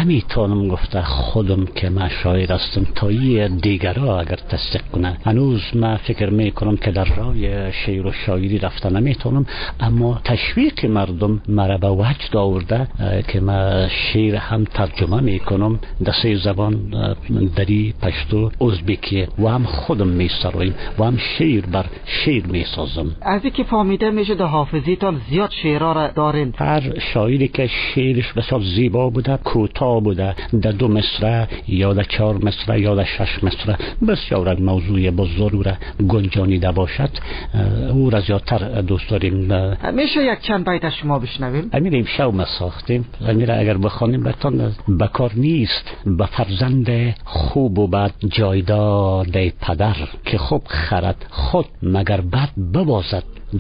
نمیتونم گفته خودم که من شاعر هستم تا یه دیگرها اگر تصدیق کنه. هنوز من فکر میکنم که در راه شعر و شاعری رفته نمیتونم، اما تشویق مردم مرا به وجد آورده که من شعر هم ترجمه میکنم در 3 زبان، دری، پشتو، ازبکی و هم خودم میسرایم و هم شعر بر شعر میسازم. از اینکه فهمیده میشه در حافظیتان زیاد شعرها را دارین. هر شاعری که شعرش بسیار زیبا بوده، کوتاه بوده، در 2 مصرع یا در 4 مصرع یا در 6 مصرع بسیار موضوع بزرگ را گنجانیده باشد، او را زیادتر دوست داریم. میشه یک چند بیت از شما بشنویم؟ امیر امشب ما ساختیم، امیر اگر بخوانیم بهتون بکار نیست به فرزند خوب و بد جایداد پدر، که خوب خرد خود مگر بد ببازد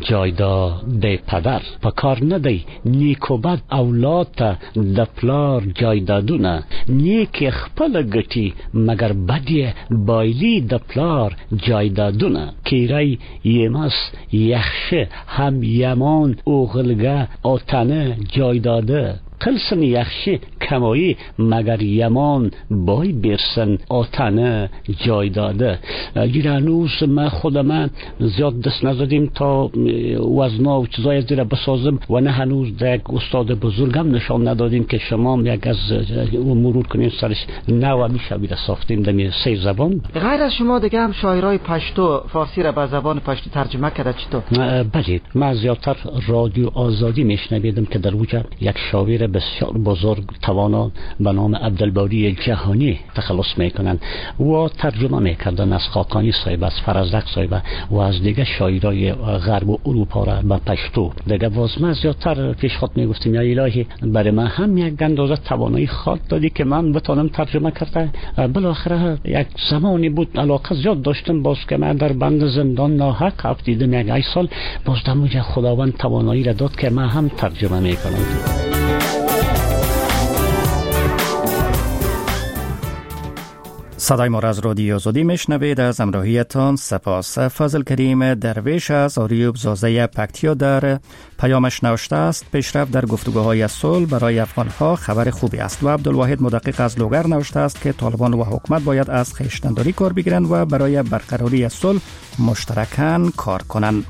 جایداد پدر. پکار ندی نیک و بد اولاد دپلار جایدادونه، نیک خپل گتی مگر بدی بایلی دپلار جایدادونه. کیرای یمس یخشه هم یمان اوغلگه آتنه جایداده، قلسن یخشی کمایی مگر یمان بای برسن آتنه جای داده. گیرانوز ما خودم زیاد دست نزدیم تا وزنا و چیزای از دیره بسازم و نه هنوز در یک استاد بزرگم نشان ندادیم که شما یک از مرور کنیم سرش. نه و میشه ساختیم در 3 زبان. غیر از شما دیگه هم شاعرای پشتو فارسی را به زبان پشتو ترجمه کرده چطور؟ بله، من زیادتر رادیو آزادی میشنویدم که در وجه یک شاعر بسیار بزرگ توانا به نام عبدالباری جهانی تخلص میکنن و ترجمه میکردن از خاقانی صاحب، از فرزدق صاحب و از دیگه شاعرای غرب و اروپا را به پشتو. دیگه واسمه زیادتر پیش خود میگفتیم یا الهی برای من هم یک اندازه توانایی خاط دادی که من بتانم ترجمه کرده. بالاخره یک زمانی بود علاقه زیاد داشتم، باز که من در بند زندان ناحق افتیدم یک 8 سال، باز دموجه خداوند توانایی را داد که من هم ترجمه میکنم. صدای ما را از رادیو آزادی میشنوید. از همراهیتان سپاس. فضل کریم درویش از آریوب زازه پکتیا در پیامش نوشته است: پیشرفت در گفتگوهای صلح برای افغانها خبر خوبی است. و عبدالواحد مدقق از لوگر نوشته است که طالبان و حکومت باید از خویشتن‌داری کار بگیرند و برای برقراری صلح مشترکاً کار کنند.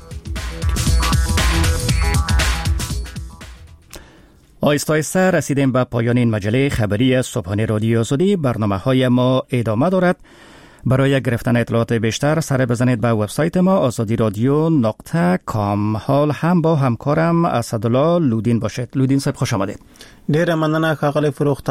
آهسته آهسته رسیدیم به پایان این مجله خبری صبحانه رادیو آزادی. برنامه‌های ما ادامه دارد. برای گرفتن اطلاعات بیشتر سر بزنید به وبسایت ما azadiradyo.com. حال هم با همکارم اسدالله لودین باشید. لودین صاحب خوش آمدید. ډیره مننه ښاغلی فروخ.